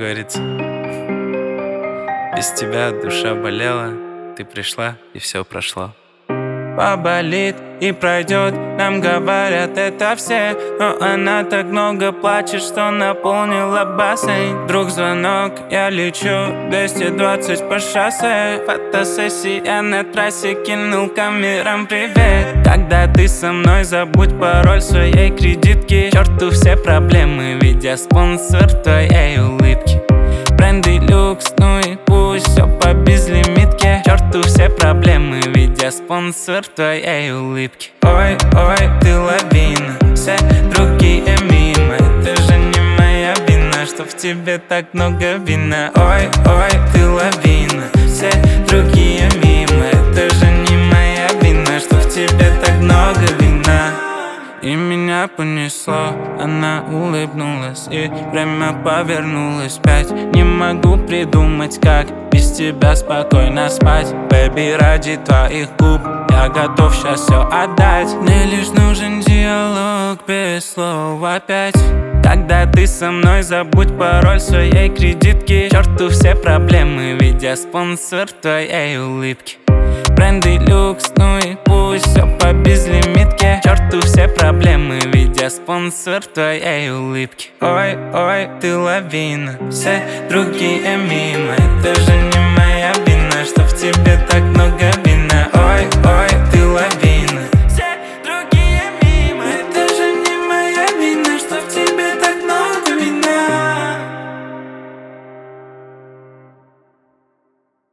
говорится. Без тебя душа болела, ты пришла и все прошло. Поболит и пройдет, нам говорят это все, но она так много плачет, что наполнила бассейн. Вдруг звонок, я лечу 220 по шоссе. Фотосессия на трассе, кинул камерам привет. Когда ты со мной, забудь пароль своей кредитки. К черту все проблемы, ведь я спонсор твоей улыбки. Бренды люкс, ну и пусть все по безлимитке. К черту все проблемы, ведь я спонсор твоей улыбки. Ой, ой, ты лавина, все другие мимо. Это же не моя вина, что в тебе так много вина. Ой, ой, ты лавина, все другие мимо. Это же не моя вина, что в тебе так много вина. И меня понесло, она улыбнулась, и время повернулось вспять. Не могу придумать, как без тебя спокойно спать. Бэби, ради твоих губ я готов сейчас все отдать. Мне лишь нужен диалог без слов опять. Когда ты со мной, забудь пароль своей кредитки. К черту все проблемы, ведь я спонсор твоей улыбки. Бренды люкс, ну и пусть все по безлимитке. К черту все проблемы, ведь я спонсор твоей улыбки. Ой, ой, ты лавина, все другие мимо. Это же не